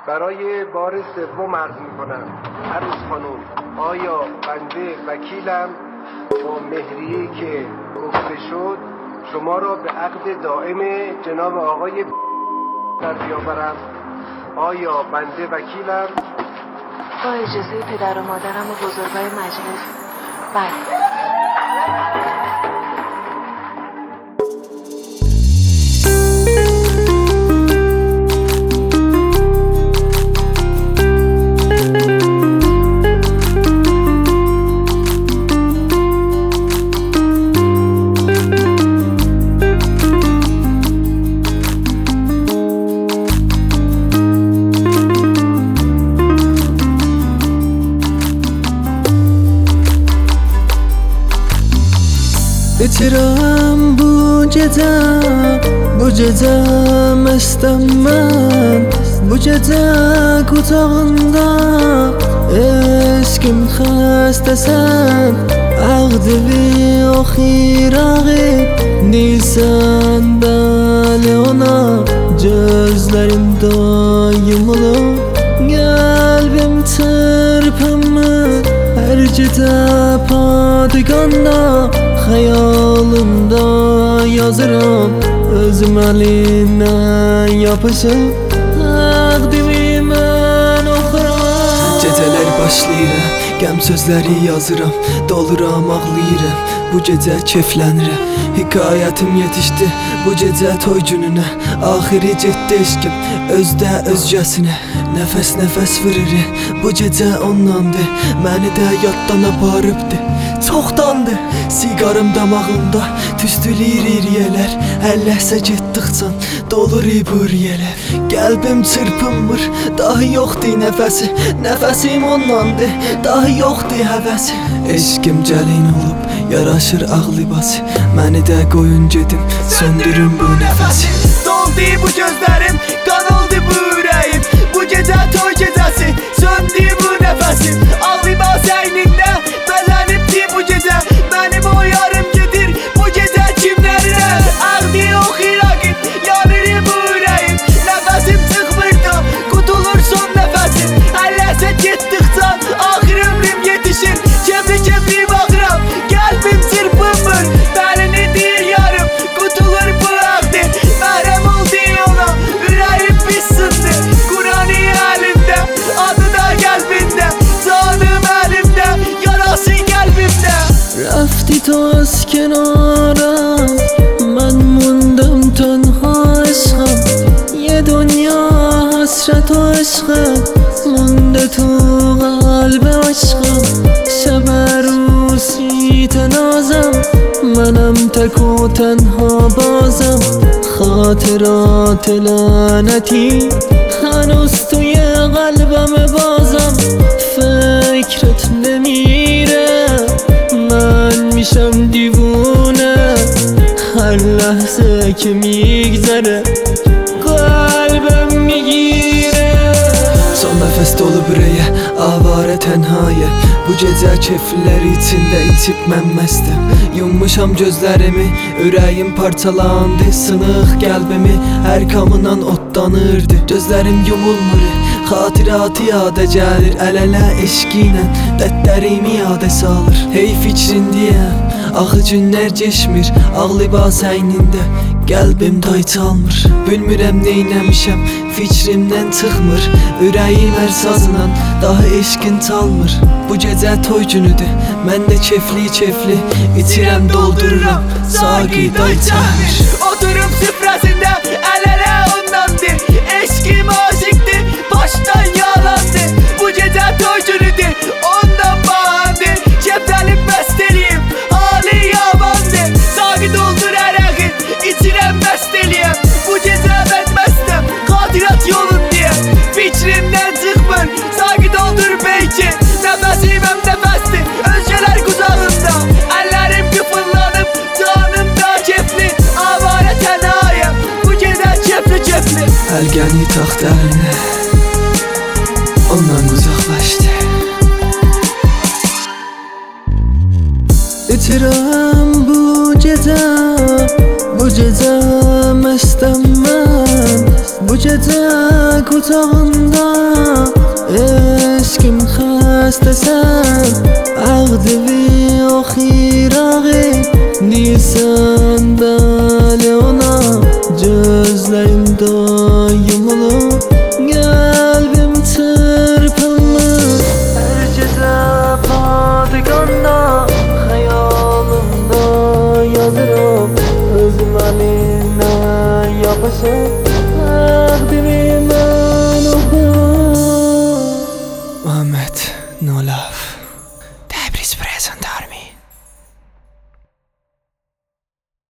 برای بار سوم عرض میکنم عروس خانوم، آیا بنده وکیلم با مهریه‌ای که گفته شد شما را به عقد دائم جناب آقای در بیاورم؟ آیا بنده وکیلم؟ با اجازه پدر و مادرم و بزرگای مجلس، بله. Bitiram bu gece mestem ben. Bu gece kutağında eskim xəstəsən. Ağdili o xirağı Nisan bəli ona gözlərim dayımlı. Qəlbim çırpınır her gecə padiganda. Xəyalımda yazıram özüm əlindən yapışıb Əqdimi mən oxuram. Gecələr başlayıram, qəm sözləri yazıram, doluram, ağlayıram, bu gecə keyflənirəm. Hikayətim yetişdi bu gecə toy gününə, axiri getdi eşkim özdə özgəsinə. Nəfəs vurur bu gecə ondandır, məni də yaddan aparıbdı. Çoxdandır siqarım damağımda, tüstülür iriyələr. Hər ləhsə getdikcən dolur buriyələr. Qəlbim çırpınmır, daha yoxdur nəfəsi. Nəfəsim ondandır, daha yoxdur həvəsi. Eşkim gəlin olub, yaraşır ağ libası. Məni də qoyun gedim, söndürün bu nəfəsi. Doldu bu gözlərim, qan oldu bu ürəyim. Bu gecə toy gecəsi, söndü bu nəfəsim. Ağ libas əynində bələnibdi bu gecə. Mənim o yarım gedir bu gecə kimlərlə. Ağdı o xiraqim, yanır bu ürəyim. Nəfəsim çıxmır da, qutulur son nəfəsim. Hər ləhsə getdikcən axır ömrüm yetişir. Kefli baxıram, qəlbim çırpınmır. Bəlini deyir yarım, qutulur bu ağdı. Məhrəm oldu ona, ürəyim pis sındı. Qur'an-ı əlimdə, adı da qəlbində. Canım əlimdə, yarası qəlbimdə. Rafti to az kenara, من موندم تنها عشقم. یه دنیا حسرت و عشقم مونده تو قلب عشقم. شب عروسی تنازم، منم تک و تنها بازم. خاطرات لعنتی هنوز توی قلبم بازم. فکرت نمیره، من میشم دیوونه. هر لحظه که میگذره قلبم میگیره. Son nəfəs dolub ürəyə, avara tənhaya. Bu gecə keyflər içində içib mən məstəm. Yummuşam gözlərimi, ürəyim parçalandı. Sınıq qəlbimi hər kamından otlanırdı. Gözlərim yumulmur, xatiratı yada gəlir. Əl-ələ eşqinə dərdlərimi yada salır. Hey fikrindiyəm, axı günlər geçmir. Ağ libas əynində qəlbim day çalmır. Bilmirəm neynəmişəm, fikrimdən çıxmır. Ürəyim hər sazla daha eşqin çalmır. Bu gecə toy günüdür, mən də keyfli içirəm, doldururam, saqi day çalmır. Oturup süfrəsində əl-ələ ondandır. Eşqim aşıqdır, başdan yalandır. Bu gecə toy günüdür, ondan bahandır. Keflənib məst eləyim, hali yamandır. Saqi doldur ərəqi, içirəm məst eləyəm. Bu gecə mən məstəm, xatirat yolundayım. Fikrimdən çıxmır, saqi doldur beyki. Nəfəsim həm nəfəsdir, özgələr qucağında. Əllərim qıfıllanıb, canım da kefli. Avara tənayəm, bu gecə kefli. Əlgəni taxt əlinə, ondan uzaqlaşdı. Bitiram bu gecə məstəm mən. Bu bu gece kutağında eşkim xəstəsən Ağdevi o xirağı Deyirsən bəli ona